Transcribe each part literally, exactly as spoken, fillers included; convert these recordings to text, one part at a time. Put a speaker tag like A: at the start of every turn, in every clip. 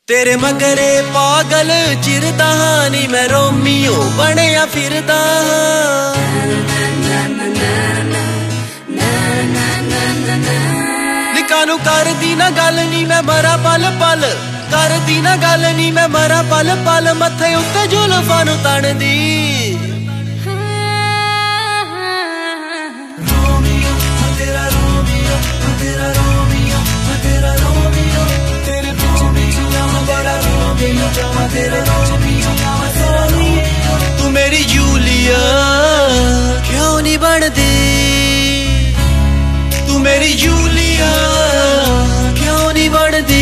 A: तेरे मगरे पागल चिरदा नी मैं रोमियो बनया फिरदा निकानू कर दी ना गल नी मैं मरा पल पल कर दी ना गल नी मैं मरा पल पल मथे उत्ते जुल्फां नू तन दी रोमियो तेरा रोमियो तेरा रोमियो तेरा रोमियो तेरे पीछे पीछे तेरा रोमियो तेरा रोमियो तू मेरी जूलिया क्यों नहीं बनदी तू मेरी जूलिया क्यों नहीं बनदी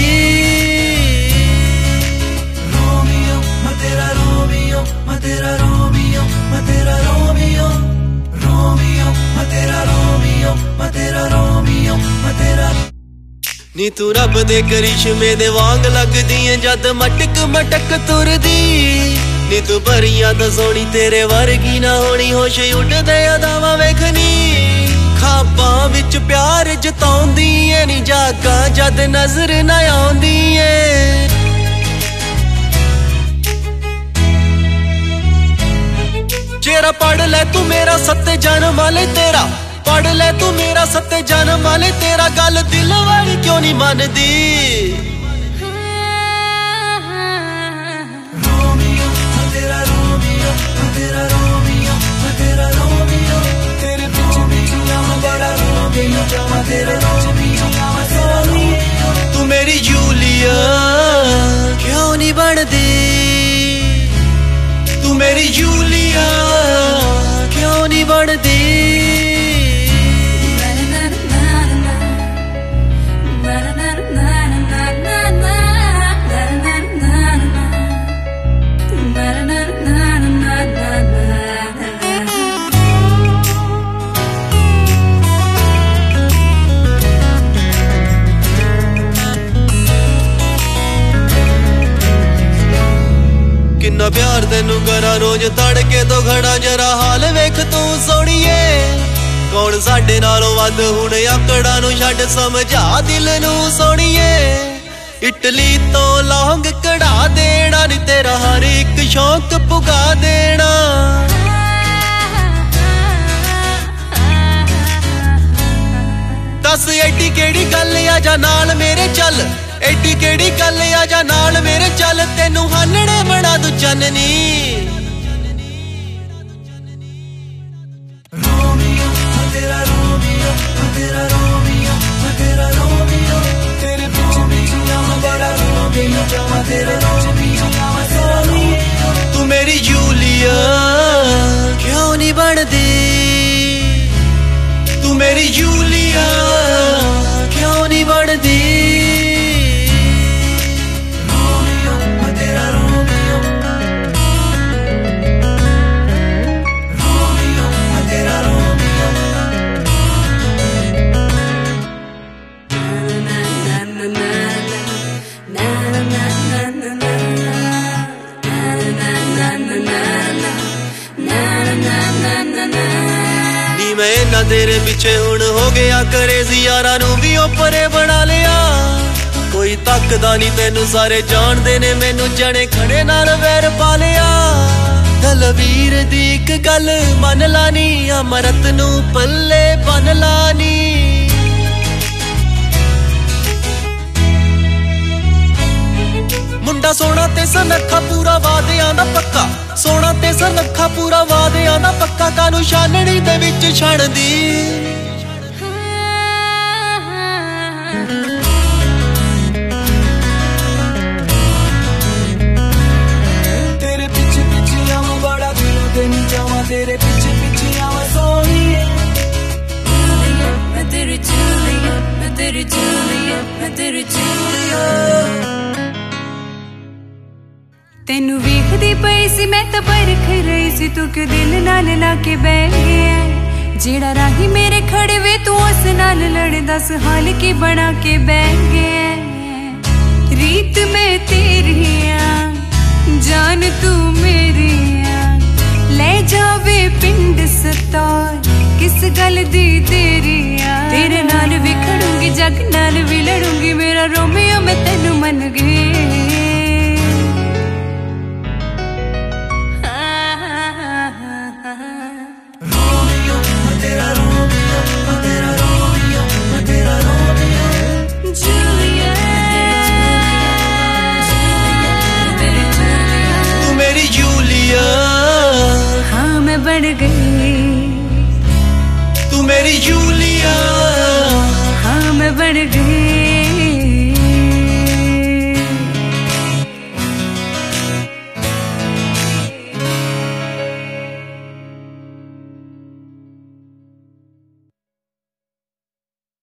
A: रोमियो मैं तेरा रोमियो मैं तेरा रोमियो मैं तेरा रोमियो रोमियो मैं तेरा रोमियो मैं तेरा रोमियो मैं तेरा नी तू रब दे करिश्मे दे वांग लगदी है जद मटक मटक तुरदी नी तू परियां दा सोनी तेरे वर्गी ना होनी होश उड़दे अदावां वेखनी खाबां विच प्यार जताउंदी ऐ नी जागा जद नजर ना आउंदी ऐ चेहरा पढ़ ले तू मेरा सत्ते जन्म वाले तेरा पढ़ ले तू मेरा सत्ते जन्म वाले तेरा गल दिल वाली क्यों नहीं मनदी रोमियो तेरा रोमियो तेरा रोमियो तेरा रोमियो तेरे पीछे पीछे मैं बड़ा रोमियो तेरा रोमियो तू मेरी जूलिया क्यों नहीं बनदी तू मेरी जूलिया क्यों नहीं बनदी किन्ना प्यार तेनू करा रोज तड़के तो खड़ा जरा हाल वेख तू सोनिए कौन साडे नालों वध हुण आकड़ा नू छड्ड समझा दिल नू सोनिए इटली तो लौंग कढ़ा देना नी तेरा हर एक शौक पुगा देना दस एडी केड़ी गल आजा नाल मेरे चल एडी केड़ी गल आजा नाल मेरे चल तेनू हानने बना दू चननी रोमियो तेरा रोमियो तेरा रोमियो तेरा रोमियो तेरे पीछे पीछे मैं बड़ा रोमियो तेरा रोमियो तू मेरी जूलिया क्यों नहीं बनदी तू मेरी जूलिया क्यों नहीं बनदी मैं तेरे पीछे हुण हो गया करेजी यारा नू भी ओपरे बना लिया कोई तकदा नहीं तेनू सारे जानदे ने मैनू जने खड़े नाल वैर पा लिया दलवीर दी इक गल मन लानी अमरत नू पल्ले बन लानी मुंडा सोना ते सनखा पूरा वादियां दा पक्का सोना ते सनखा पूरा वादियां दा पक्का कानू छाननी दे विच छणदी तेरे पीछे पीछे आवां बड़ा दिलों ते नी जावां तेरे पीछे पीछे आवां सोनिए मैं तेरी जूलिया मैं तेरी जूलिया मैं तेरी जूलिया तेनू वेखदी पई सी मैं तां परख रही सी तू क्यों दिल नाल लाके बैठ गया जेड़ा राही मेरे खड़े वे तू उस नाल लड़ दस हाल की बना के बैठ गया रीत मैं तेरी जान तू मेरी ले जावे पिंड सतौर किस गल दी तेरी तेरे नाल भी खड़ूंगी जग नाल भी लड़ूंगी मेरा रोमियो मैं तेनू मन गई
B: बन गई,
A: तू मेरी जूलिया,
B: हाँ मैं बन गई।